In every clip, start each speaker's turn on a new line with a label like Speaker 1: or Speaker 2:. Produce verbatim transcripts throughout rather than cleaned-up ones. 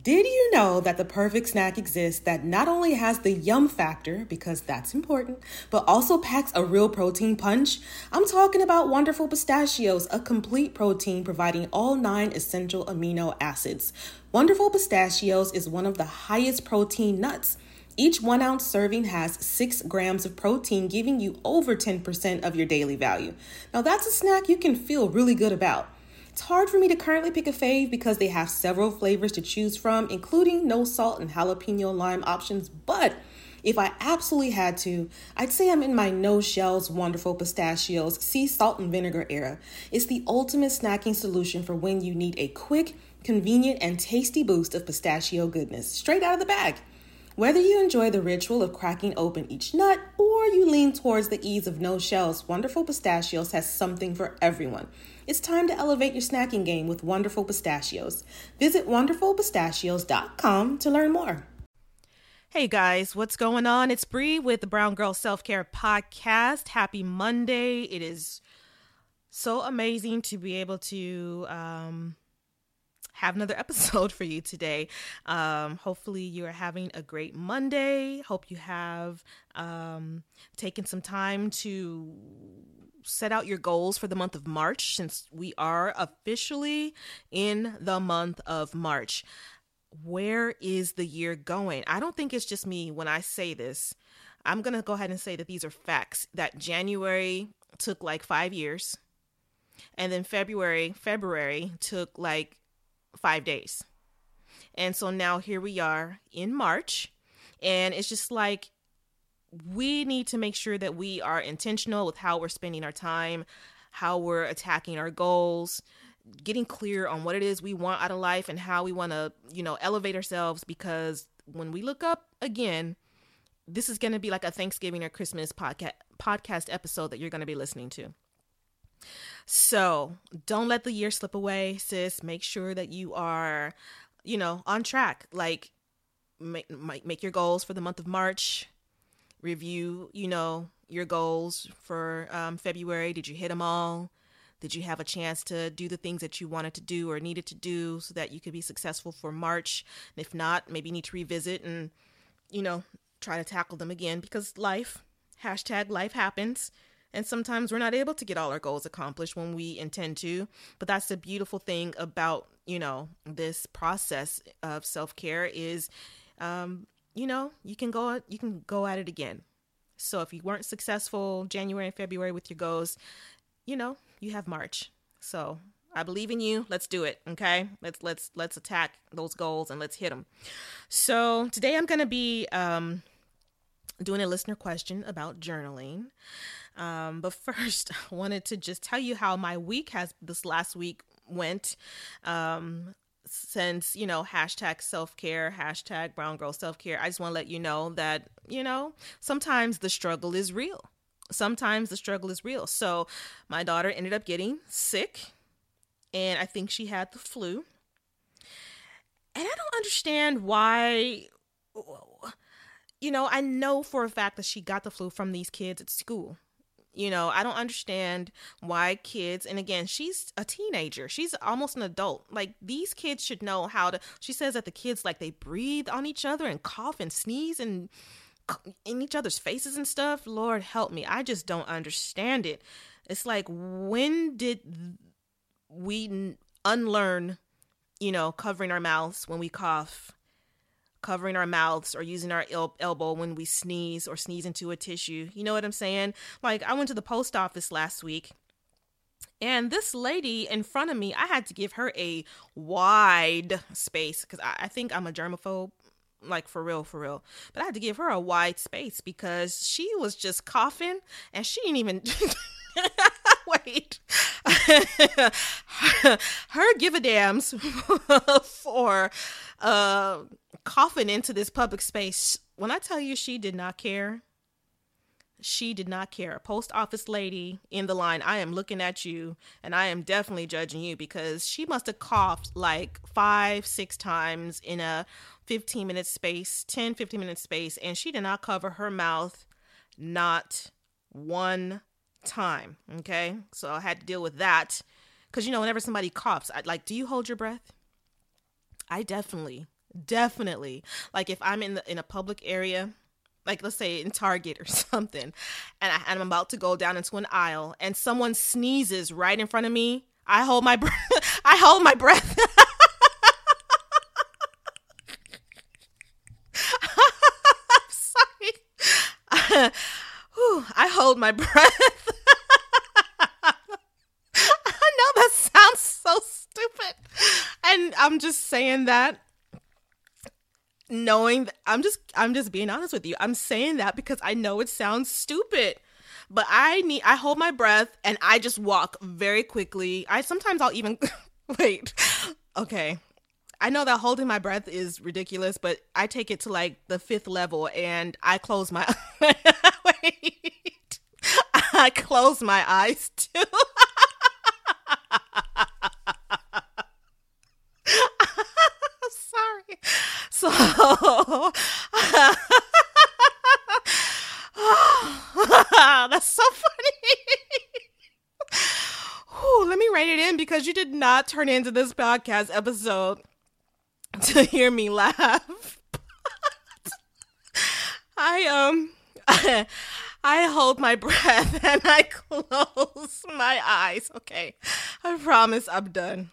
Speaker 1: Did you know that the perfect snack exists that not only has the yum factor, because that's important, but also packs a real protein punch? I'm talking about Wonderful Pistachios, a complete protein providing all nine essential amino acids. Wonderful Pistachios is one of the highest protein nuts. Each one ounce serving has six grams of protein, giving you over ten percent of your daily value. Now that's a snack you can feel really good about. It's hard for me to currently pick a fave because they have several flavors to choose from, including no salt and jalapeno lime options. But if I absolutely had to, I'd say I'm in my no shells Wonderful Pistachios sea salt and vinegar era. It's the ultimate snacking solution for when you need a quick, convenient, and tasty boost of pistachio goodness straight out of the bag. Whether you enjoy the ritual of cracking open each nut or you lean towards the ease of no shells, Wonderful Pistachios has something for everyone. It's time to elevate your snacking game with Wonderful Pistachios. Visit wonderful pistachios dot com to learn more.
Speaker 2: Hey guys, what's going on? It's Bree with the Brown Girl Self-Care Podcast. Happy Monday. It is so amazing to be able to um, have another episode for you today. Um, hopefully you are having a great Monday. Hope you have um, taken some time to set out your goals for the month of March, since we are officially in the month of March. Where is the year going? I don't think it's just me when I say this. I'm going to go ahead and say that these are facts, that January took like five years. And then February, February took like five days. And so now here we are in March, and it's just like, we need to make sure that we are intentional with how we're spending our time, how we're attacking our goals, getting clear on what it is we want out of life and how we want to, you know, elevate ourselves. Because when we look up again, this is going to be like a Thanksgiving or Christmas podcast podcast episode that you're going to be listening to. So don't let the year slip away, sis. Make sure that you are, you know, on track. Like make, make your goals for the month of March. Review, you know, your goals for um, February. Did you hit them all? Did you have a chance to do the things that you wanted to do or needed to do so that you could be successful for March? And if not, maybe you need to revisit and, you know, try to tackle them again, because life, hashtag life happens. And sometimes we're not able to get all our goals accomplished when we intend to. But that's the beautiful thing about, you know, this process of self-care is, um, you know, you can go, you can go at it again. So if you weren't successful January and February with your goals, you know, you have March. So I believe in you. Let's do it. Okay. Let's, let's, let's attack those goals and let's hit them. So today I'm going to be, um, doing a listener question about journaling. Um, but first I wanted to just tell you how my week has, this last week went, um, since, you know, hashtag self-care, hashtag brown girl self-care. I just want to let you know that, you know, sometimes the struggle is real. Sometimes the struggle is real. So my daughter ended up getting sick, and I think she had the flu. And I don't understand why, you know, I know for a fact that she got the flu from these kids at school. You know, I don't understand why kids, and again, she's a teenager. She's almost an adult. Like, these kids should know how to, she says that the kids, like, they breathe on each other and cough and sneeze and in each other's faces and stuff. Lord help me. I just don't understand it. It's like, when did we unlearn, you know, covering our mouths when we cough? Covering our mouths or using our el- elbow when we sneeze or sneeze into a tissue. You know what I'm saying? Like, I went to the post office last week, and this lady in front of me, I had to give her a wide space because I, I think I'm a germaphobe, like for real, for real. But I had to give her a wide space because she was just coughing and she didn't even... Wait, her give a dams for uh, coughing into this public space. When I tell you she did not care, she did not care. Post office lady in the line, I am looking at you and I am definitely judging you, because she must have coughed like five, six times in a fifteen minute space, ten, fifteen minute space. And she did not cover her mouth, not one time. Okay. So I had to deal with that. Cause you know, whenever somebody coughs, I like, do you hold your breath? I definitely Definitely. Like if I'm in the in a public area, like let's say in Target or something, and, I, and I'm about to go down into an aisle, and someone sneezes right in front of me, I hold my breath. I hold my breath. I'm sorry. Whew, I hold my breath. I know that sounds so stupid, and I'm just saying that. Knowing that I'm just I'm just being honest with you. I'm saying that because I know it sounds stupid. But I need I hold my breath and I just walk very quickly. I sometimes I'll even wait. Okay. I know that holding my breath is ridiculous, but I take it to like the fifth level and I close my wait. I close my eyes too. So, that's so funny. Whew, let me write it in because you did not turn into this podcast episode to hear me laugh. I, um, I, I hold my breath and I close my eyes. Okay. I promise I'm done.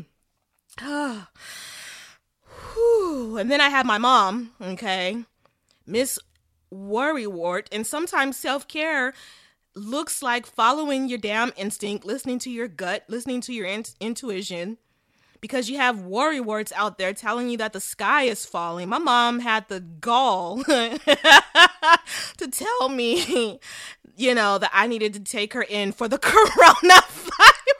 Speaker 2: Whew. And then I have my mom, okay, Miss Worrywart, and sometimes self-care looks like following your damn instinct, listening to your gut, listening to your in- intuition, because you have worrywarts out there telling you that the sky is falling. My mom had the gall to tell me, you know, that I needed to take her in for the coronavirus.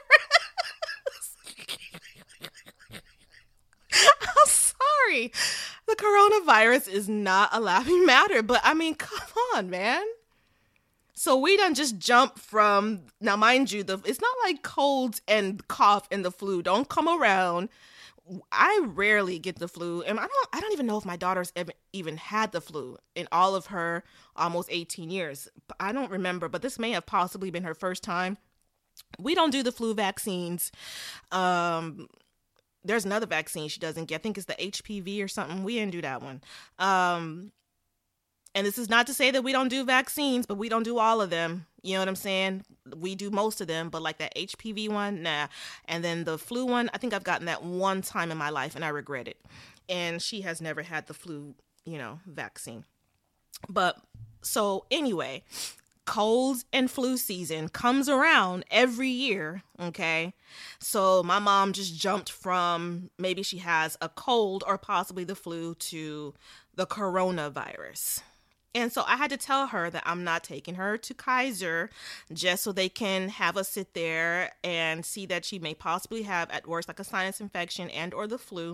Speaker 2: I'm sorry. The coronavirus is not a laughing matter, but I mean, come on, man. So we done just jump from, now mind you, the it's not like colds and cough and the flu don't come around. I rarely get the flu, and I don't I don't even know if my daughter's ever even had the flu in all of her almost eighteen years. I don't remember, but this may have possibly been her first time. We don't do the flu vaccines. Um There's another vaccine she doesn't get. I think it's the H P V or something. We didn't do that one. Um, and this is not to say that we don't do vaccines, but we don't do all of them. You know what I'm saying? We do most of them, but like that H P V one, nah. And then the flu one, I think I've gotten that one time in my life and I regret it. And she has never had the flu, you know, vaccine. But so anyway, colds and flu season comes around every year, okay? So my mom just jumped from maybe she has a cold or possibly the flu to the coronavirus. And so I had to tell her that I'm not taking her to Kaiser just so they can have us sit there and see that she may possibly have at worst like a sinus infection and or the flu.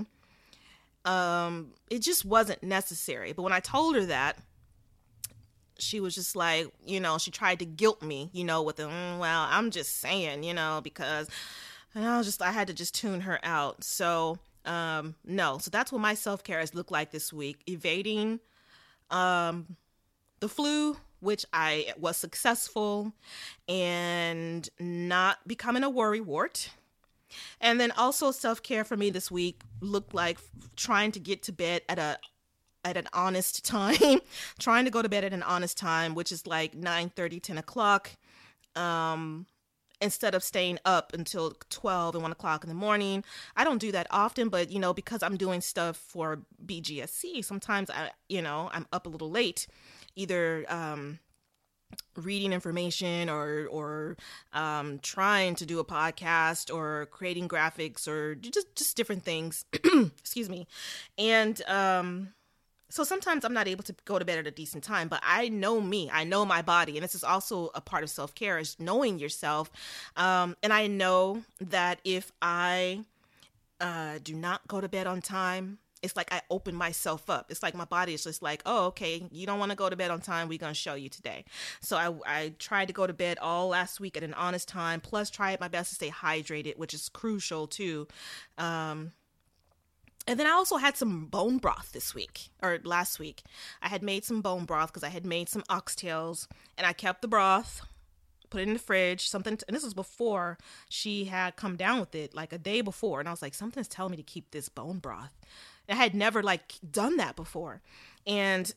Speaker 2: Um, it just wasn't necessary. But when I told her that, she was just like, you know, she tried to guilt me, you know, with the, mm, well, I'm just saying, you know, because, and I was just, I had to just tune her out. So, um, no. So that's what my self-care has looked like this week. Evading, um, the flu, which I was successful, and not becoming a worrywart. And then also self-care for me this week looked like trying to get to bed at a at an honest time, trying to go to bed at an honest time, which is like nine thirty, ten o'clock, um, instead of staying up until twelve and one o'clock in the morning. I don't do that often, but, you know, because I'm doing stuff for B G S C, sometimes I, you know, I'm up a little late, either, um, reading information or, or, um, trying to do a podcast or creating graphics or just, just different things, excuse me. And, um, so sometimes I'm not able to go to bed at a decent time, but I know me, I know my body. And this is also a part of self-care, is knowing yourself. Um, and I know that if I uh, do not go to bed on time, it's like I open myself up. It's like my body is just like, oh, okay, you don't want to go to bed on time. We're going to show you today. So I, I tried to go to bed all last week at an honest time, plus tried my best to stay hydrated, which is crucial too. Um, And then I also had some bone broth this week, or last week. I had made some bone broth because I had made some oxtails, and I kept the broth, put it in the fridge, something, t- and this was before she had come down with it, like a day before, and I was like, something's telling me to keep this bone broth. I had never like done that before. And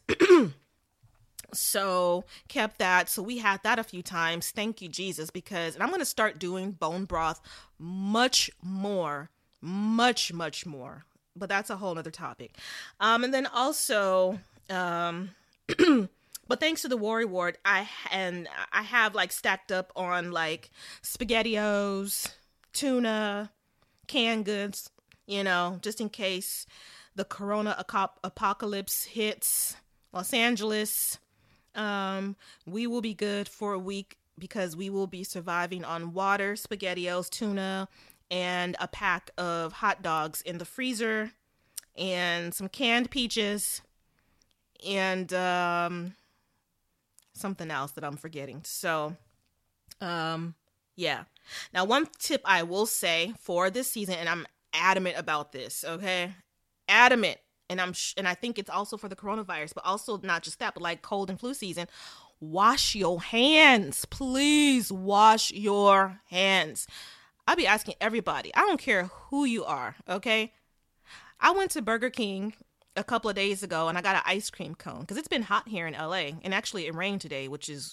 Speaker 2: so kept that. So we had that a few times. Thank you, Jesus, because, and I'm going to start doing bone broth much more, much, much more. But that's a whole nother topic. Um, and then also, um, but thanks to the War Reward, I, and I have like stacked up on like SpaghettiOs, tuna, canned goods, you know, just in case the Corona apocalypse hits Los Angeles. Um, we will be good for a week because we will be surviving on water, SpaghettiOs, tuna, and a pack of hot dogs in the freezer, and some canned peaches, and um, something else that I'm forgetting. So, um, yeah. Now, one tip I will say for this season, and I'm adamant about this, okay? Adamant. And I'm sh- and I think it's also for the coronavirus, but also not just that, but like cold and flu season. Wash your hands. Please wash your hands. I'll be asking everybody. I don't care who you are, okay? I went to Burger King a couple of days ago and I got an ice cream cone because it's been hot here in L A. And actually it rained today, which is...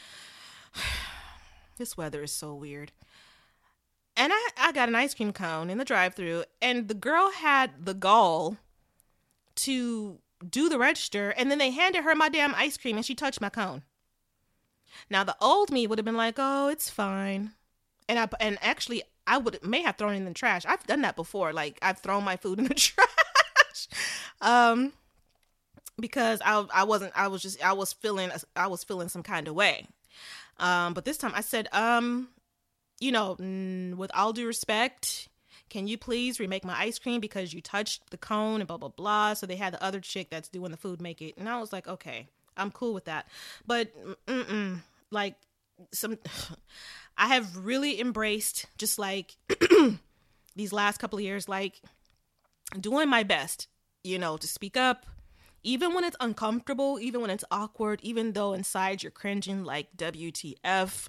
Speaker 2: this weather is so weird. And I, I got an ice cream cone in the drive-thru, and the girl had the gall to do the register, and then they handed her my damn ice cream and she touched my cone. Now the old me would have been like, oh, it's fine. And I and actually I would may have thrown it in the trash. I've done that before. Like I've thrown my food in the trash. um because I I wasn't I was just I was feeling I was feeling some kind of way. Um but this time I said, um you know, with all due respect, can you please remake my ice cream because you touched the cone and blah, blah, blah. So they had the other chick that's doing the food make it. And I was like, okay, I'm cool with that. But mm-mm, like some, I have really embraced just like these last couple of years, like doing my best, you know, to speak up, even when it's uncomfortable, even when it's awkward, even though inside you're cringing like W T F.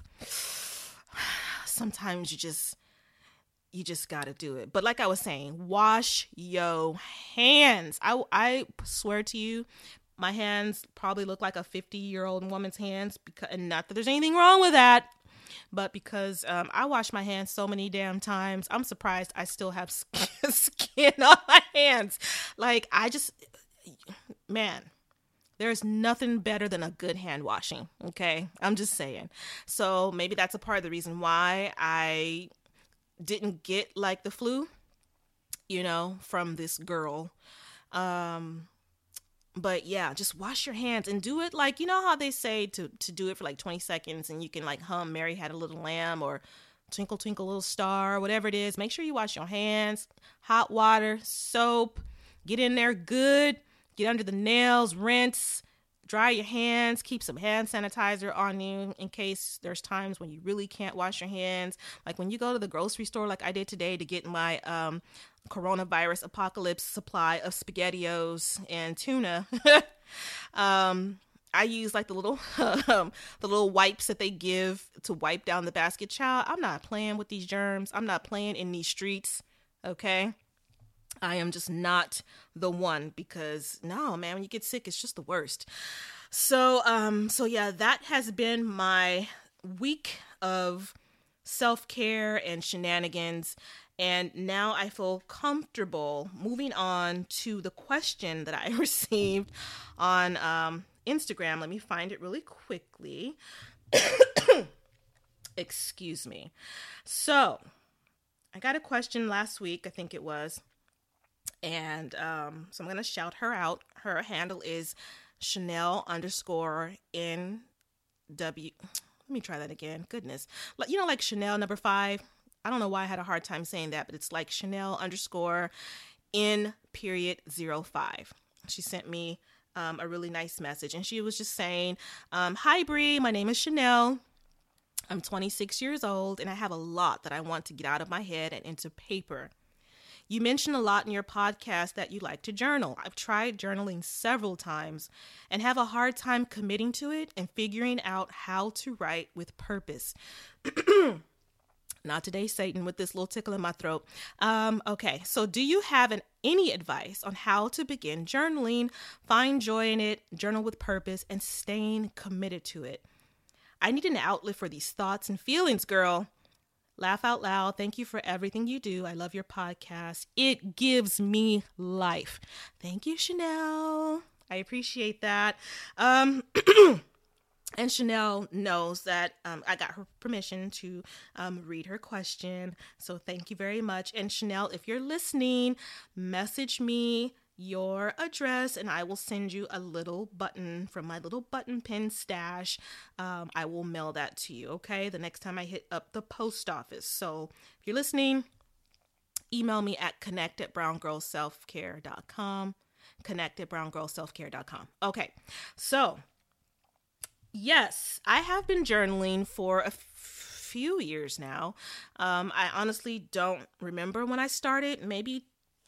Speaker 2: Sometimes you just... you just got to do it. But like I was saying, wash your hands. I, I swear to you, my hands probably look like a fifty-year-old woman's hands. Because, and not that there's anything wrong with that, but because um, I wash my hands so many damn times, I'm surprised I still have skin, skin on my hands. Like, I just, man, there's nothing better than a good hand washing, okay? I'm just saying. So maybe that's a part of the reason why I... didn't get like the flu, you know, from this girl. Um, but yeah, just wash your hands and do it like, you know how they say to, to do it for like twenty seconds and you can like hum Mary Had a Little Lamb or Twinkle Twinkle Little Star, whatever it is. Make sure you wash your hands, hot water, soap, get in there good, get under the nails, rinse, dry your hands, keep some hand sanitizer on you in case there's times when you really can't wash your hands. Like when you go to the grocery store like I did today to get my um, coronavirus apocalypse supply of SpaghettiOs and tuna. um, I use like the little um, the little wipes that they give to wipe down the basket. Child, I'm not playing with these germs. I'm not playing in these streets, okay? I am just not the one because no, man, when you get sick, it's just the worst. So, um, so yeah, that has been my week of self-care and shenanigans. And now I feel comfortable moving on to the question that I received on um, Instagram. Let me find it really quickly. Excuse me. So I got a question last week, I think it was. And um, so I'm going to shout her out. Her handle is Chanel underscore N W. Let me try that again. Goodness. You know, like Chanel number five. I don't know why I had a hard time saying that, but it's like Chanel underscore N period zero five. She sent me um, a really nice message. And she was just saying, um, hi, Bree. My name is Chanel. I'm twenty-six years old, and I have a lot that I want to get out of my head and into paper. You mentioned a lot in your podcast that you like to journal. I've tried journaling several times and have a hard time committing to it and figuring out how to write with purpose. Not today, Satan, with this little tickle in my throat. Um, okay, so do you have an, any advice on how to begin journaling, find joy in it, journal with purpose, and staying committed to it? I need an outlet for these thoughts and feelings, girl. Laugh out loud. Thank you for everything you do. I love your podcast. It gives me life. Thank you, Chanel. I appreciate that. Um, And Chanel knows that um, I got her permission to um, read her question. So thank you very much. And Chanel, if you're listening, message me your address and I will send you a little button from my little button pin stash. Um, I will mail that to you, okay? The next time I hit up the post office. So if you're listening, email me at connect at brown girl self care dot com. connect at brown girl self care dot com. Okay, so yes, I have been journaling for a f- few years now. Um, I honestly don't remember when I started, maybe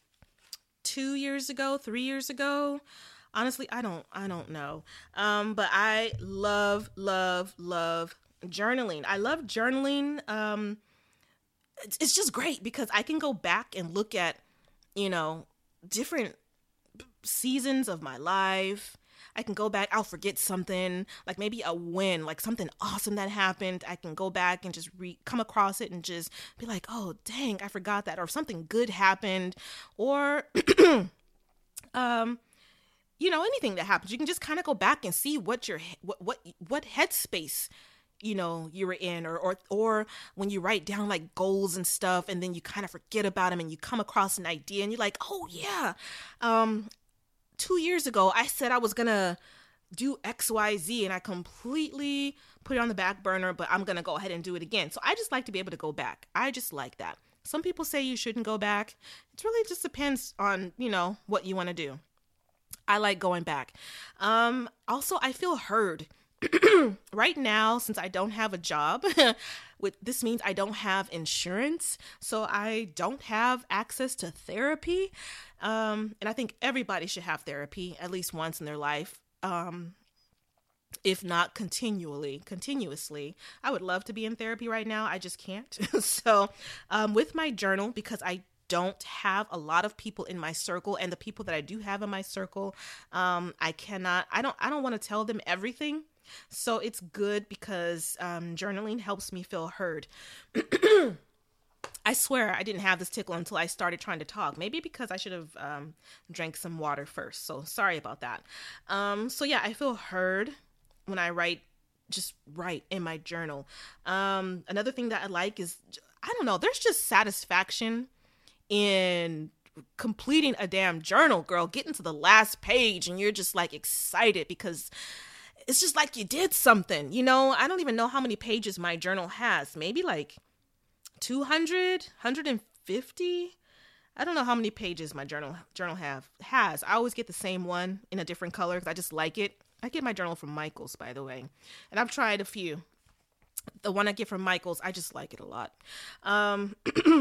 Speaker 2: two years ago, three years ago. Honestly, I don't, I don't know. Um, but I love, love, love journaling. I love journaling. Um, it's, it's just great because I can go back and look at, you know, different seasons of my life. I can go back, I'll forget something, like maybe a win, like something awesome that happened. I can go back and just re- come across it and just be like, oh, dang, I forgot that. Or something good happened. Or, um, you know, anything that happens. You can just kind of go back and see what your, what, what, what headspace, you know, you were in. Or, or, or when you write down like goals and stuff and then you kind of forget about them and you come across an idea and you're like, oh, yeah. Um, Two years ago, I said I was going to do X, Y, Z, and I completely put it on the back burner, but I'm going to go ahead and do it again. So I just like to be able to go back. I just like that. Some people say you shouldn't go back. It really just depends on, you know, what you want to do. I like going back. Um, also, I feel heard. Right now, since I don't have a job, with this means I don't have insurance, so I don't have access to therapy. Um, and I think everybody should have therapy at least once in their life. Um, if not continually, continuously. I would love to be in therapy right now. I just can't. So, um, with my journal, because I don't have a lot of people in my circle, and the people that I do have in my circle, um, I cannot, I don't, I don't want to tell them everything. So it's good because um, journaling helps me feel heard. I swear I didn't have this tickle until I started trying to talk. Maybe because I should have um, drank some water first. So sorry about that. Um, so yeah, I feel heard when I write, just write in my journal. Um, another thing that I like is, I don't know, there's just satisfaction in completing a damn journal, girl. Getting to the last page and you're just like excited because it's just like you did something, you know. I don't even know how many pages my journal has. Maybe like two hundred, one hundred fifty. I don't know how many pages my journal journal have has. I always get the same one in a different color because I just like it. I get my journal from Michaels, by the way, and I've tried a few. The one I get from Michaels, I just like it a lot. Um,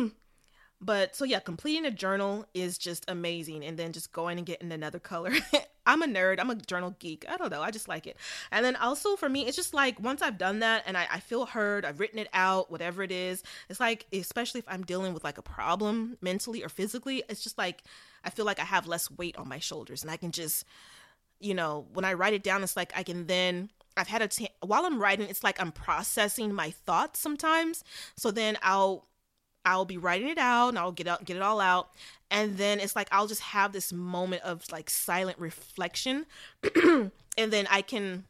Speaker 2: but so yeah, completing a journal is just amazing, and then just going and getting another color. I'm a nerd. I'm a journal geek. I don't know. I just like it. And then also for me, it's just like once I've done that and I, I feel heard, I've written it out, whatever it is. It's like, especially if I'm dealing with like a problem mentally or physically, it's just like, I feel like I have less weight on my shoulders and I can just, you know, when I write it down, it's like I can then, I've had a, t- while I'm writing, it's like I'm processing my thoughts sometimes. So then I'll, I'll be writing it out and I'll get out, get it all out. And then it's like, I'll just have this moment of like silent reflection. And then I can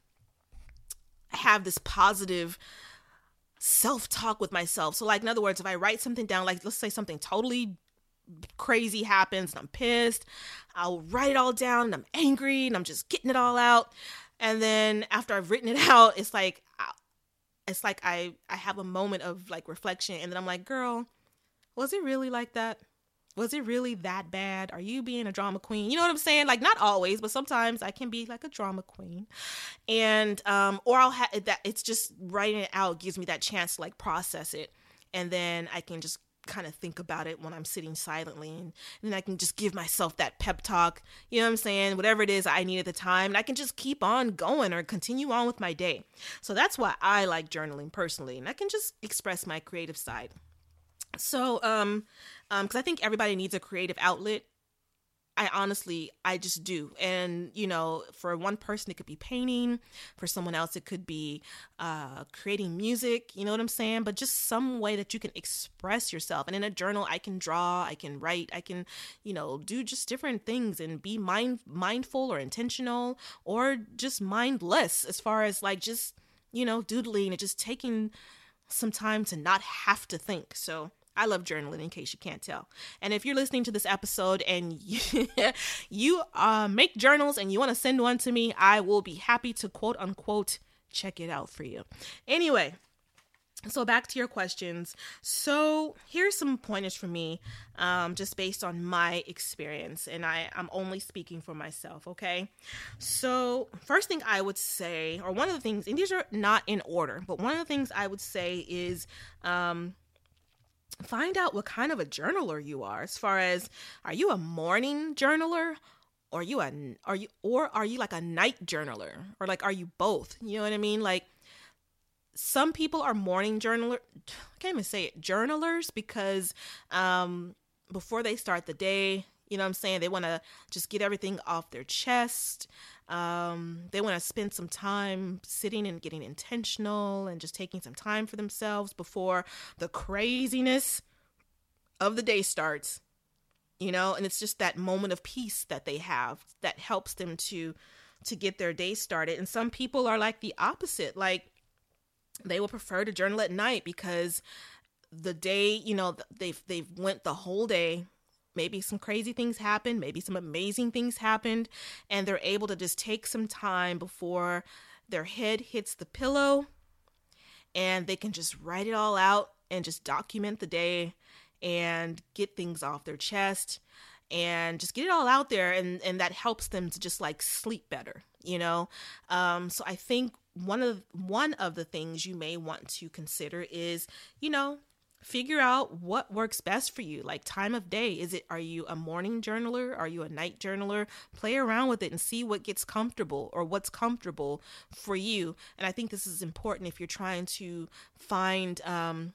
Speaker 2: have this positive self-talk with myself. So like, in other words, if I write something down, like let's say something totally crazy happens and I'm pissed, I'll write it all down and I'm angry and I'm just getting it all out. And then after I've written it out, it's like, it's like I, I have a moment of like reflection. And then I'm like, girl, was it really like that? Was it really that bad? Are you being a drama queen? You know what I'm saying? Like, not always, but sometimes I can be like a drama queen. And, um, or I'll have that, it's just writing it out gives me that chance to like process it. And then I can just kind of think about it when I'm sitting silently. And, and then I can just give myself that pep talk, you know what I'm saying? Whatever it is I need at the time. And I can just keep on going or continue on with my day. So that's why I like journaling personally. And I can just express my creative side. So, um, um, because I think everybody needs a creative outlet. I honestly, I just do. And, you know, for one person, it could be painting. For someone else, it could be uh, creating music. You know what I'm saying? But just some way that you can express yourself. And in a journal, I can draw, I can write, I can, you know, do just different things and be mind mindful or intentional or just mindless as far as like just, you know, doodling and just taking some time to not have to think. So I love journaling, in case you can't tell. And if you're listening to this episode and you, you uh, make journals and you want to send one to me, I will be happy to quote unquote check it out for you. Anyway, so back to your questions. So here's some pointers for me, um, just based on my experience. And I, I'm only speaking for myself, okay? So first thing I would say, or one of the things, and these are not in order, but one of the things I would say is, um, find out what kind of a journaler you are, as far as, are you a morning journaler, or are you a are you or are you like a night journaler, or like are you both? You know what I mean? Like some people are morning journaler, I can't even say it, journalers, because um before they start the day, you know what I'm saying, they want to just get everything off their chest. Um, they want to spend some time sitting and getting intentional and just taking some time for themselves before the craziness of the day starts, you know, and it's just that moment of peace that they have that helps them to, to get their day started. And some people are like the opposite, like they will prefer to journal at night because the day, you know, they've, they've went the whole day. Maybe some crazy things happened, maybe some amazing things happened, and they're able to just take some time before their head hits the pillow, and they can just write it all out and just document the day and get things off their chest and just get it all out there, and, and that helps them to just like sleep better, you know? Um, so I think one of one of the things you may want to consider is, you know, figure out what works best for you, like time of day. Is it, are you a morning journaler? Are you a night journaler? Play around with it and see what gets comfortable or what's comfortable for you. And I think this is important if you're trying to find, um,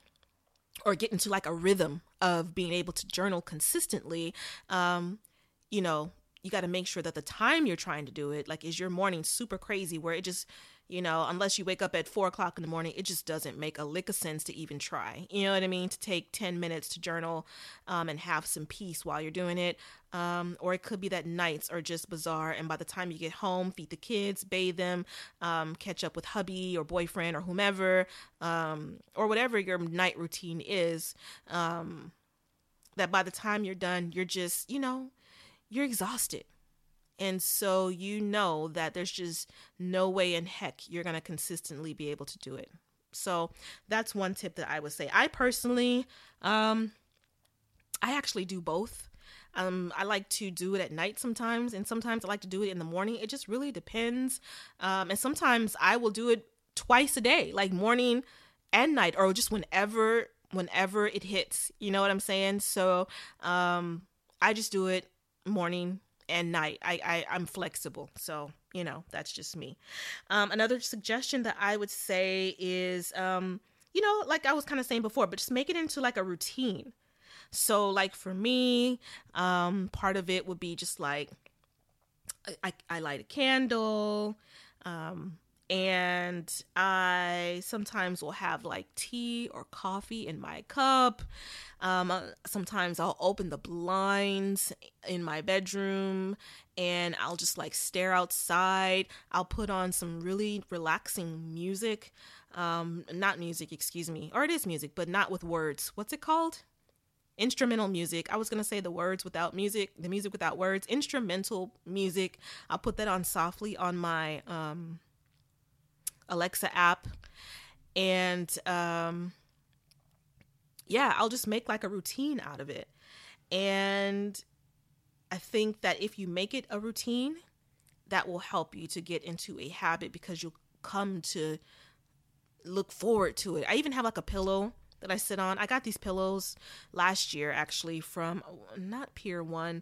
Speaker 2: or get into like a rhythm of being able to journal consistently. Um, you know, you got to make sure that the time you're trying to do it, like, is your morning super crazy where it just, you know, unless you wake up at four o'clock in the morning, it just doesn't make a lick of sense to even try. You know what I mean? To take ten minutes to journal um, and have some peace while you're doing it. Um, or it could be that nights are just bizarre. And by the time you get home, feed the kids, bathe them, um, catch up with hubby or boyfriend or whomever, um, or whatever your night routine is, um, that by the time you're done, you're just, you know, you're exhausted. And so you know that there's just no way in heck you're going to consistently be able to do it. So that's one tip that I would say. I personally, um, I actually do both. Um, I like to do it at night sometimes, and sometimes I like to do it in the morning. It just really depends. Um, and sometimes I will do it twice a day, like morning and night, or just whenever, whenever it hits, you know what I'm saying? So, um, I just do it morning and night. I, I, I'm flexible. So, you know, that's just me. Um, another suggestion that I would say is, um, you know, like I was kind of saying before, but just make it into like a routine. So like for me, um, part of it would be just like, I, I light a candle, um, and I sometimes will have like tea or coffee in my cup. Um, sometimes I'll open the blinds in my bedroom and I'll just like stare outside. I'll put on some really relaxing music. Um, not music, excuse me. Or it is music, but not with words. What's it called? Instrumental music. I was going to say the words without music, the music without words, instrumental music. I'll put that on softly on my, um, Alexa app. And, um, yeah, I'll just make like a routine out of it. And I think that if you make it a routine, that will help you to get into a habit because you'll come to look forward to it. I even have like a pillow that I sit on. I got these pillows last year actually from not Pier One,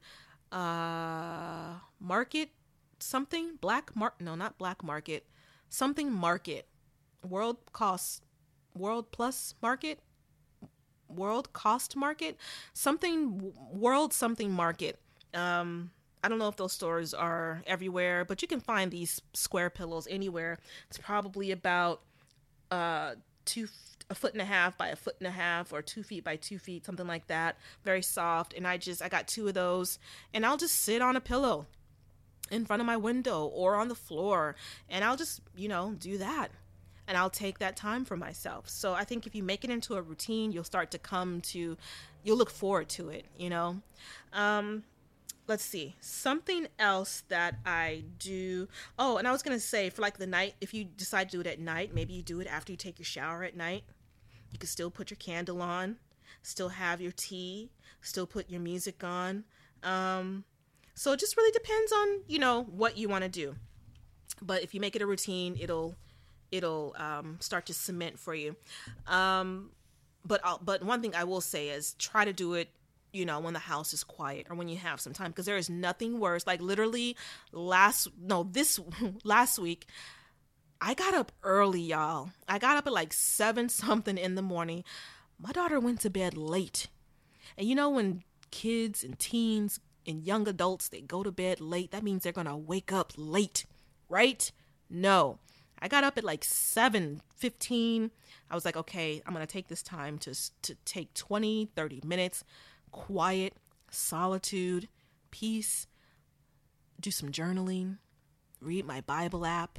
Speaker 2: uh, Market something, Black Mark, no, not Black Market, something Market, World Cost, World Plus Market, World Cost Market, something World something market. Um, I don't know if those stores are everywhere, but you can find these square pillows anywhere. It's probably about uh, two, a foot and a half by a foot and a half, or two feet by two feet, something like that. Very soft. And I just, I got two of those, and I'll just sit on a pillow in front of my window or on the floor, and I'll just, you know, do that. And I'll take that time for myself. So I think if you make it into a routine, you'll start to come to, you'll look forward to it, you know? Um, let's see, something else that I do. Oh, and I was going to say, for like the night, if you decide to do it at night, maybe you do it after you take your shower at night. You can still put your candle on, still have your tea, still put your music on. Um, so it just really depends on, you know, what you want to do. But if you make it a routine, it'll, it'll um, start to cement for you. Um, but I'll, but one thing I will say is try to do it, you know, when the house is quiet or when you have some time, because there is nothing worse. Like literally last, no, this last week, I got up early, y'all. I got up at like seven something in the morning. My daughter went to bed late. And you know, when kids and teens and young adults, they go to bed late, that means they're going to wake up late, right? No. I got up at like seven fifteen. I was like, okay, I'm going to take this time to, to take twenty, thirty minutes, quiet, solitude, peace, do some journaling, read my Bible app.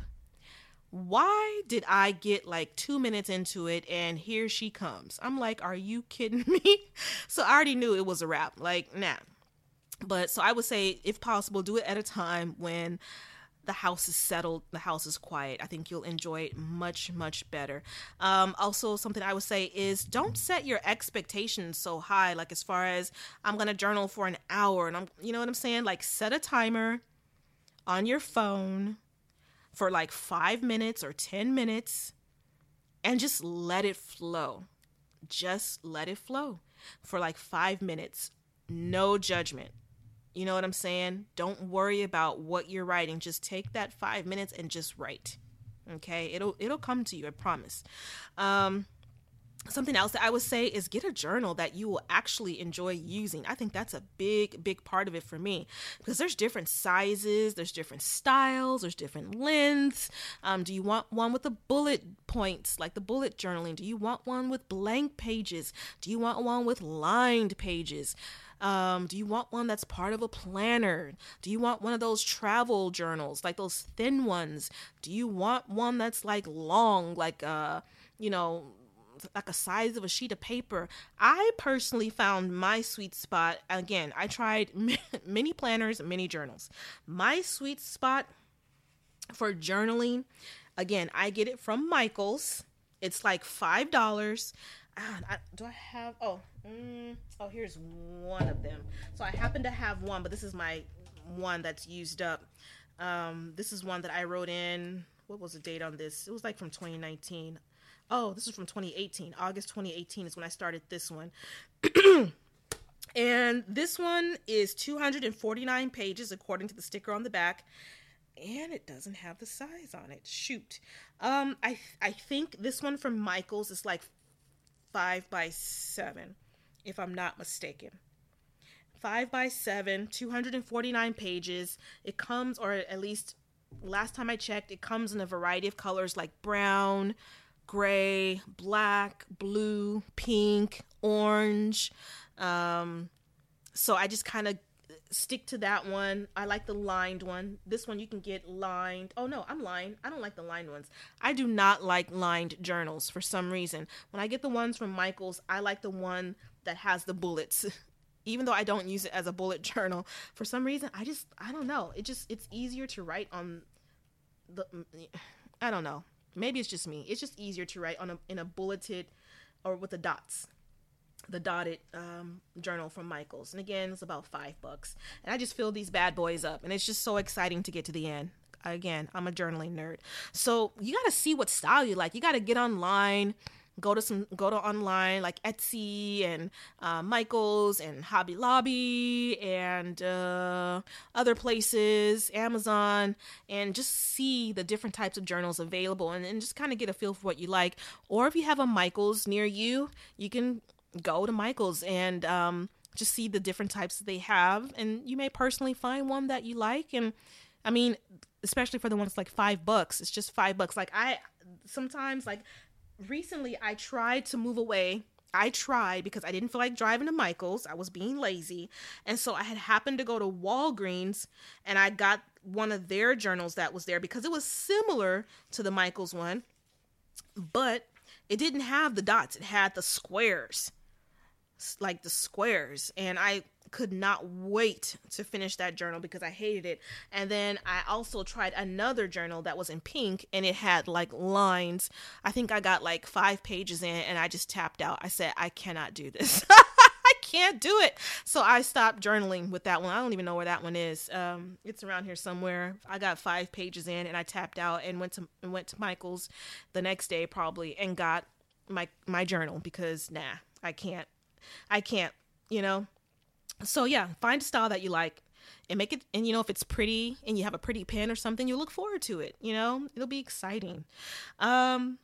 Speaker 2: Why did I get like two minutes into it and here she comes? I'm like, are you kidding me? So I already knew it was a wrap. Like, nah. But so I would say, if possible, do it at a time when the house is settled, the house is quiet. I think you'll enjoy it much, much better. Um, also, something I would say is don't set your expectations so high. Like as far as I'm going to journal for an hour and I'm, you know what I'm saying? Like set a timer on your phone for like five minutes or ten minutes and just let it flow. Just let it flow for like five minutes. No judgment. You know what I'm saying? Don't worry about what you're writing. Just take that five minutes and just write. Okay? It'll it'll come to you, I promise. Um, something else that I would say is get a journal that you will actually enjoy using. I think that's a big, big part of it for me, because there's different sizes, there's different styles, there's different lengths. Um, do you want one with the bullet points, like the bullet journaling? Do you want one with blank pages? Do you want one with lined pages? Um, do you want one that's part of a planner? Do you want one of those travel journals, like those thin ones? Do you want one that's like long, like, uh, you know, like a size of a sheet of paper? I personally found my sweet spot. Again, I tried mini planners, mini journals. My sweet spot for journaling, again, I get it from Michaels. It's like five dollars. Ah, I, do I have, oh, mm, oh, here's one of them. So I happen to have one, but this is my one that's used up. Um, this is one that I wrote in, what was the date on this? It was like from twenty nineteen. Oh, this is from twenty eighteen. August twenty eighteen is when I started this one. And this one is two hundred forty-nine pages, according to the sticker on the back. And it doesn't have the size on it. Shoot. Um, I I think this one from Michaels is like five by seven, if I'm not mistaken. Five by seven, two hundred forty-nine pages. It comes, or at least last time I checked, it comes in a variety of colors like brown, gray, black, blue, pink, orange. Um, so I just kind of stick to that one. I like the lined one. This one you can get lined. Oh no, I'm lined. I don't like the lined ones. I do not like lined journals for some reason. When I get the ones from Michaels, I like the one that has the bullets. Even though I don't use it as a bullet journal, for some reason, I just, I don't know. It just, it's easier to write on the, I don't know. Maybe it's just me. It's just easier to write on a, in a bulleted or with the dots. The dotted um, journal from Michaels. And again, it's about five bucks. And I just fill these bad boys up. And it's just so exciting to get to the end. Again, I'm a journaling nerd. So you got to see what style you like. You got to get online, go to some, go to online like Etsy and uh, Michaels and Hobby Lobby and uh, other places, Amazon, and just see the different types of journals available and, and just kind of get a feel for what you like. Or if you have a Michaels near you, you can go to Michael's and um, just see the different types that they have. And you may personally find one that you like. And I mean, especially for the ones like five bucks, it's just five bucks. Like I sometimes like recently I tried to move away. I tried because I didn't feel like driving to Michael's. I was being lazy. And so I had happened to go to Walgreens and I got one of their journals that was there because it was similar to the Michael's one, but it didn't have the dots. It had the squares, like the squares. And I could not wait to finish that journal because I hated it. And then I also tried another journal that was in pink and it had like lines. I think I got like five pages in and I just tapped out. I said, I cannot do this. I can't do it. So I stopped journaling with that one. I don't even know where that one is. Um, it's around here somewhere. I got five pages in and I tapped out and went to and went to Michael's the next day probably and got my my journal because nah, I can't. I can't, you know. So yeah, find a style that you like and make it, and you know, if it's pretty and you have a pretty pen or something, you look forward to it, you know, it'll be exciting. Um,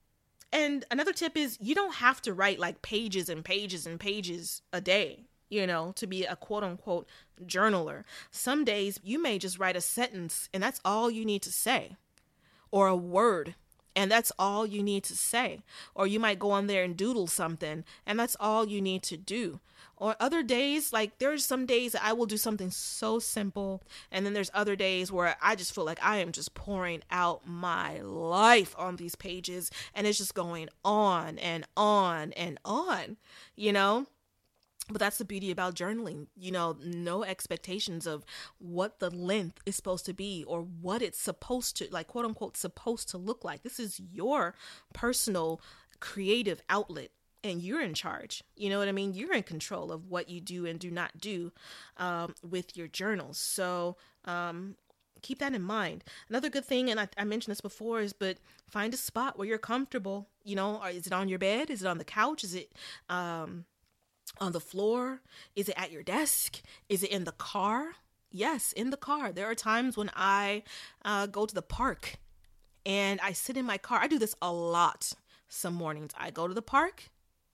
Speaker 2: and another tip is you don't have to write like pages and pages and pages a day, you know, to be a quote unquote journaler. Some days you may just write a sentence and that's all you need to say, or a word. And that's all you need to say. Or you might go on there and doodle something and that's all you need to do. Or other days, like there's some days that I will do something so simple. And then there's other days where I just feel like I am just pouring out my life on these pages. And it's just going on and on and on, you know? But that's the beauty about journaling, you know, no expectations of what the length is supposed to be or what it's supposed to, like, quote unquote, supposed to look like. This is your personal creative outlet and you're in charge. You know what I mean? You're in control of what you do and do not do um, with your journals. So um, keep that in mind. Another good thing, and I, I mentioned this before, is but find a spot where you're comfortable. You know, or is it on your bed? Is it on the couch? Is it um on the floor? Is it at your desk? Is it in the car? Yes, in the car. There are times when I uh, go to the park and I sit in my car. I do this a lot. Some mornings I go to the park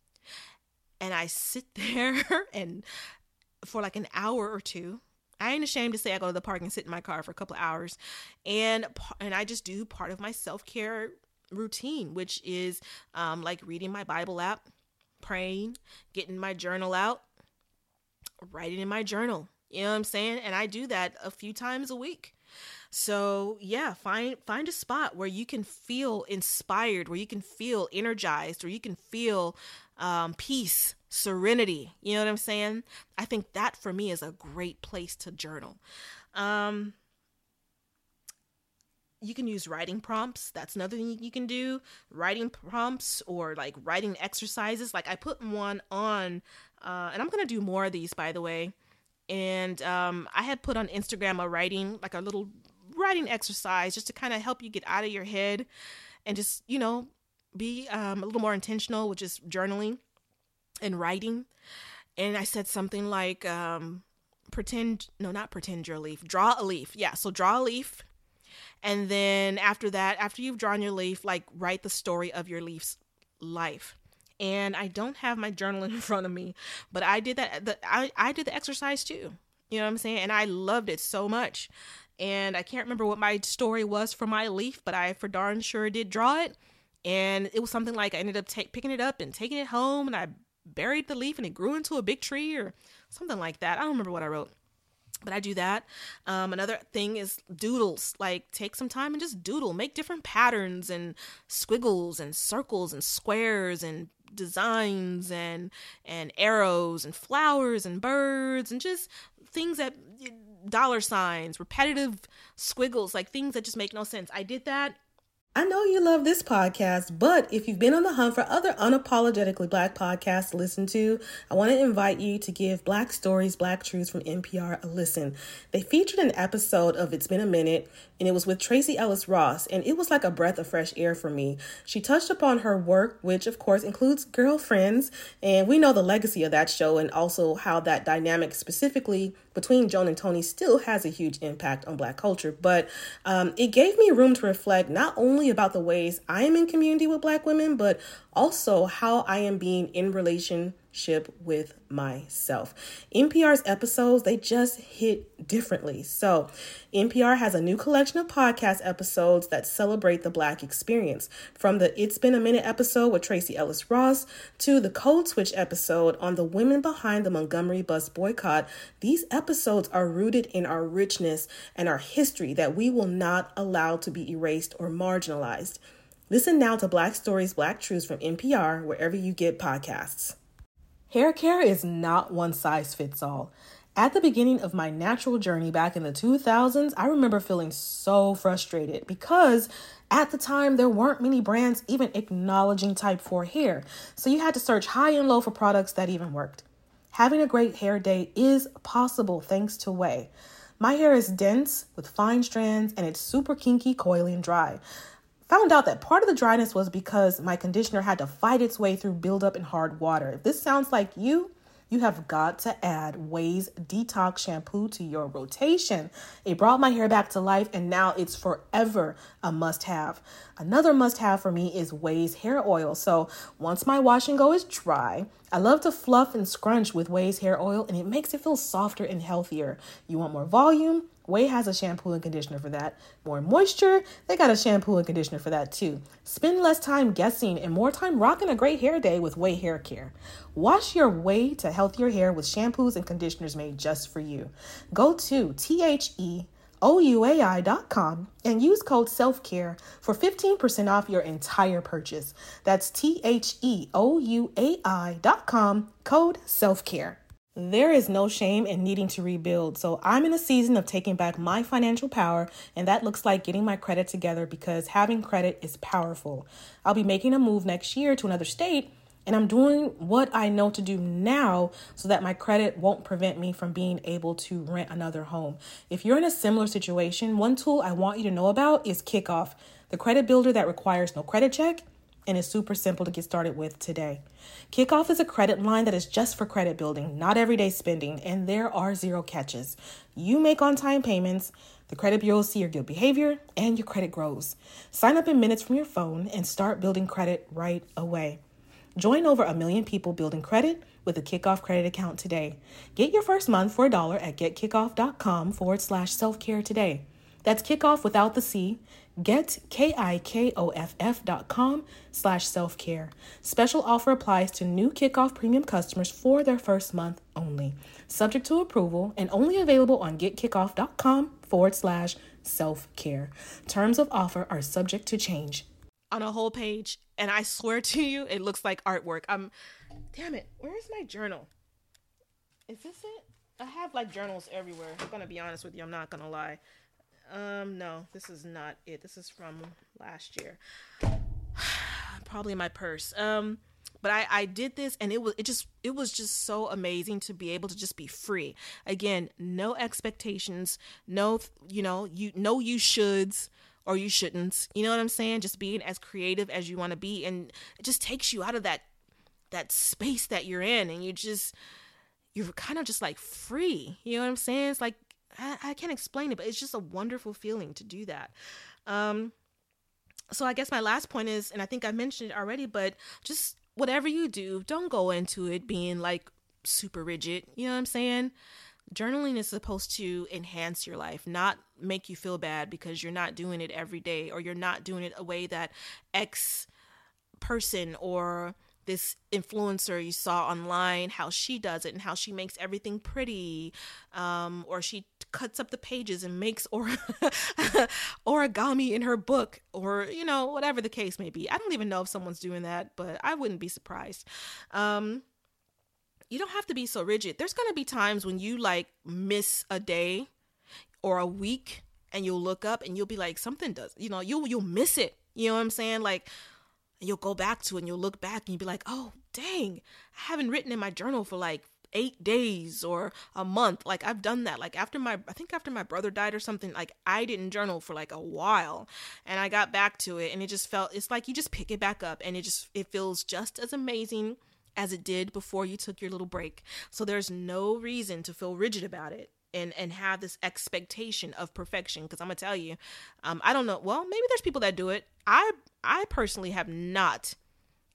Speaker 2: and I sit there and for like an hour or two. I ain't ashamed to say I go to the park and sit in my car for a couple of hours. And, and I just do part of my self-care routine, which is um, like reading my Bible app, praying, getting my journal out, writing in my journal. You know what I'm saying? And I do that a few times a week. So yeah, find find a spot where you can feel inspired, where you can feel energized, where you can feel um, peace, serenity. You know what I'm saying? I think that for me is a great place to journal. Um, You can use writing prompts. That's another thing you can do. Writing prompts or like writing exercises. Like I put one on, uh, and I'm going to do more of these, by the way. And um, I had put on Instagram a writing, like a little writing exercise just to kind of help you get out of your head and just, you know, be um, a little more intentional with just journaling and writing. And I said something like, um, pretend, no, not pretend you're a leaf, draw a leaf. Yeah. So draw a leaf. And then after that, after you've drawn your leaf, like write the story of your leaf's life. And I don't have my journal in front of me, but I did that. The, I, I did the exercise too. You know what I'm saying? And I loved it so much. And I can't remember what my story was for my leaf, but I for darn sure did draw it. And it was something like I ended up ta- picking it up and taking it home and I buried the leaf and it grew into a big tree or something like that. I don't remember what I wrote. But I do that. Um, another thing is doodles. Like take some time and just doodle. Make different patterns and squiggles and circles and squares and designs and and arrows and flowers and birds and just things that dollar signs, repetitive squiggles, like things that just make no sense. I did that.
Speaker 1: I know you love this podcast, but if you've been on the hunt for other unapologetically Black podcasts to listen to, I want to invite you to give Black Stories, Black Truths from N P R a listen. They featured an episode of It's Been a Minute, and it was with Tracee Ellis Ross, and it was like a breath of fresh air for me. She touched upon her work, which of course includes Girlfriends, and we know the legacy of that show and also how that dynamic specifically between Joan and Toni still has a huge impact on Black culture. But um, it gave me room to reflect not only about the ways I am in community with Black women, but also how I am being in relationship relationship with myself. N P R's episodes, they just hit differently. So N P R has a new collection of podcast episodes that celebrate the Black experience. From the It's Been a Minute episode with Tracee Ellis Ross to the Code Switch episode on the women behind the Montgomery bus boycott, these episodes are rooted in our richness and our history that we will not allow to be erased or marginalized. Listen now to Black Stories, Black Truths from N P R wherever you get podcasts. Hair care is not one size fits all. At the beginning of my natural journey back in the two thousands, I remember feeling so frustrated because at the time there weren't many brands even acknowledging type four hair. So you had to search high and low for products that even worked. Having a great hair day is possible thanks to Ouai. My hair is dense with fine strands and it's super kinky, coily, and dry. Found out that part of the dryness was because my conditioner had to fight its way through buildup in hard water. If this sounds like you, you have got to add Ouai's Detox Shampoo to your rotation. It brought my hair back to life and now it's forever a must-have. Another must-have for me is Ouai's hair oil. So once my wash and go is dry, I love to fluff and scrunch with Ouai's hair oil and it makes it feel softer and healthier. You want more volume? Ouai has a shampoo and conditioner for that. More moisture? They got a shampoo and conditioner for that too. Spend less time guessing and more time rocking a great hair day with Ouai Hair Care. Wash your way to healthier hair with shampoos and conditioners made just for you. Go to T H E O U A I dot com and use code SELFCARE for fifteen percent off your entire purchase. That's T H E O U A I dot com, code SELFCARE. There is no shame in needing to rebuild, so I'm in a season of taking back my financial power, and that looks like getting my credit together because having credit is powerful. I'll be making a move next year to another state, and I'm doing what I know to do now so that my credit won't prevent me from being able to rent another home. If you're in a similar situation, one tool I want you to know about is Kickoff, the credit builder that requires no credit check and is super simple to get started with today. Kickoff is a credit line that is just for credit building, not everyday spending, and there are zero catches. You make on-time payments, the credit bureau will see your good behavior, and your credit grows. Sign up in minutes from your phone and start building credit right away. Join over a million people building credit with a Kickoff credit account today. Get your first month for a dollar at getkickoff.com forward slash self-care today. That's Kickoff without the C. Get K-I-K-O-F-F dot com slash self-care. Special offer applies to new Kickoff premium customers for their first month only. Subject to approval and only available on getkickoff.com forward slash self-care. Terms of offer are subject to change.
Speaker 2: On a whole page, and I swear to you, it looks like artwork. I'm, damn it, where's my journal? Is this it? I have like journals everywhere. I'm gonna be honest with you, I'm not gonna lie. Um, no, this is not it. This is from last year. Probably my purse. Um, but I, I did this and it was, it just, it was just so amazing to be able to just be free. Again, no expectations, no, you know, you know, you shoulds or you shouldn't, you know what I'm saying? Just being as creative as you want to be. And it just takes you out of that, that space that you're in. And you just, you're kind of just like free. You know what I'm saying? It's like, I, I can't explain it, but it's just a wonderful feeling to do that. Um, so I guess my last point is, and I think I mentioned it already, but just whatever you do, don't go into it being like super rigid. You know what I'm saying? Journaling is supposed to enhance your life, not make you feel bad because you're not doing it every day or you're not doing it a way that X person or this influencer you saw online, how she does it and how she makes everything pretty, um, or she cuts up the pages and makes or origami in her book, or, you know, whatever the case may be. I don't even know if someone's doing that, but I wouldn't be surprised. Um, you don't have to be so rigid. There's going to be times when you like miss a day or a week and you'll look up and you'll be like, something does, you know, you'll, you'll miss it. You know what I'm saying? Like, and you'll go back to it and you'll look back and you'll be like, oh, dang, I haven't written in my journal for like eight days or a month. Like I've done that. Like after my, I think after my brother died or something, like I didn't journal for like a while and I got back to it and it just felt, it's like you just pick it back up and it just, it feels just as amazing as it did before you took your little break. So there's no reason to feel rigid about it. And, and have this expectation of perfection. Because I'm going to tell you, um, I don't know. Well, maybe there's people that do it. I I personally have not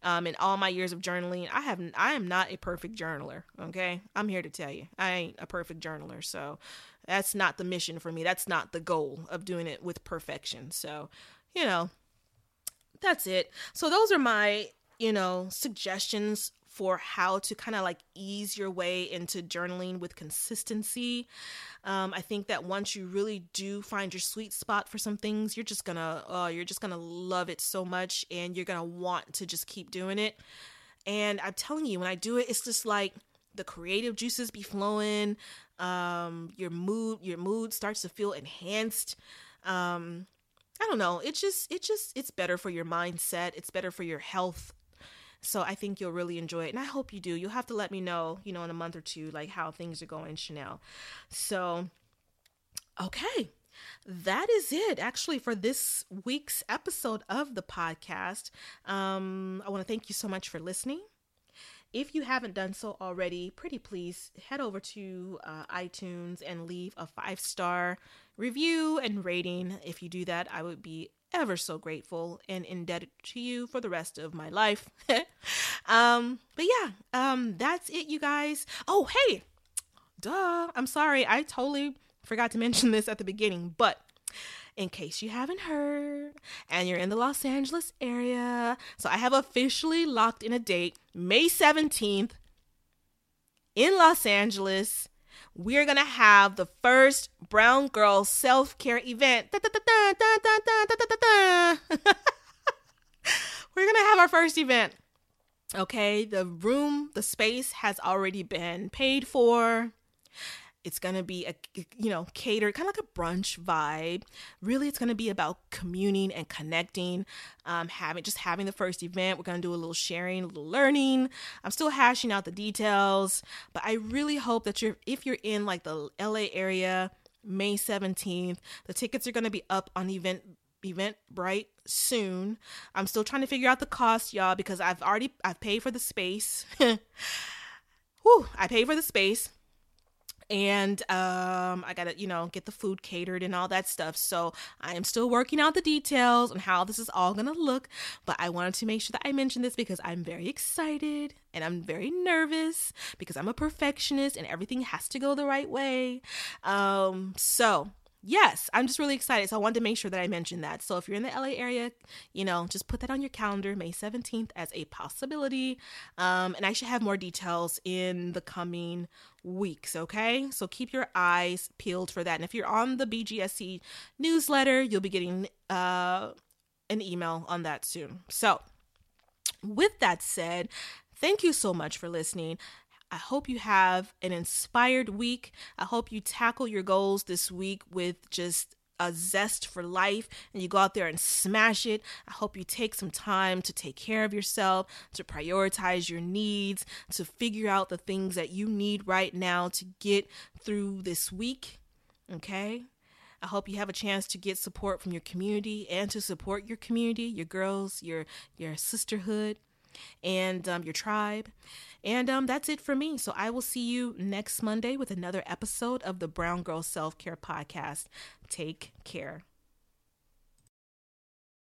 Speaker 2: Um, in all my years of journaling, I have I am not a perfect journaler. Okay, I'm here to tell you, I ain't a perfect journaler. So that's not the mission for me. That's not the goal of doing it with perfection. So, you know, that's it. So those are my, you know, suggestions for how to kind of like ease your way into journaling with consistency. Um, I think that once you really do find your sweet spot for some things, you're just gonna, uh, you're just gonna love it so much, and you're gonna want to just keep doing it. And I'm telling you, when I do it, it's just like the creative juices be flowing. Um, your mood, your mood starts to feel enhanced. Um, I don't know. It just, it just, it's better for your mindset. It's better for your health. So I think you'll really enjoy it. And I hope you do. You'll have to let me know, you know, in a month or two, like how things are going, Chanel. So, okay. That is it actually for this week's episode of the podcast. Um, I want to thank you so much for listening. If you haven't done so already, pretty please head over to uh, iTunes and leave a five-star review and rating. If you do that, I would be ever so grateful and indebted to you for the rest of my life. um, but yeah, um, that's it, you guys. Oh, hey, duh. I'm sorry. I totally forgot to mention this at the beginning, but in case you haven't heard and you're in the Los Angeles area, so I have officially locked in a date, May seventeenth in Los Angeles. We're going to have the first Brown Girl self-care event. We're going to have our first event. Okay, the room, the space has already been paid for. It's going to be a, you know, catered, kind of like a brunch vibe. Really, it's going to be about communing and connecting, um, having, just having the first event. We're going to do a little sharing, a little learning. I'm still hashing out the details, but I really hope that you're, if you're in like the L A area, May seventeenth, the tickets are going to be up on event, Eventbrite soon. I'm still trying to figure out the cost, y'all, because I've already, I've paid for the space. Whew, I paid for the space. And um, I got to, you know, get the food catered and all that stuff. So I am still working out the details on how this is all going to look. But I wanted to make sure that I mentioned this because I'm very excited and I'm very nervous because I'm a perfectionist and everything has to go the right way. Um, so yes, I'm just really excited. So I wanted to make sure that I mentioned that. So if you're in the L A area, you know, just put that on your calendar, May seventeenth as a possibility. Um, and I should have more details in the coming weeks. Okay. So keep your eyes peeled for that. And if you're on the B G S C newsletter, you'll be getting uh, an email on that soon. So with that said, thank you so much for listening. I hope you have an inspired week. I hope you tackle your goals this week with just a zest for life and you go out there and smash it. I hope you take some time to take care of yourself, to prioritize your needs, to figure out the things that you need right now to get through this week. Okay? I hope you have a chance to get support from your community and to support your community, your girls, your your sisterhood, and um, your tribe. And um, that's it for me. So I will see you next Monday with another episode of the Brown Girl Self-Care Podcast. Take care.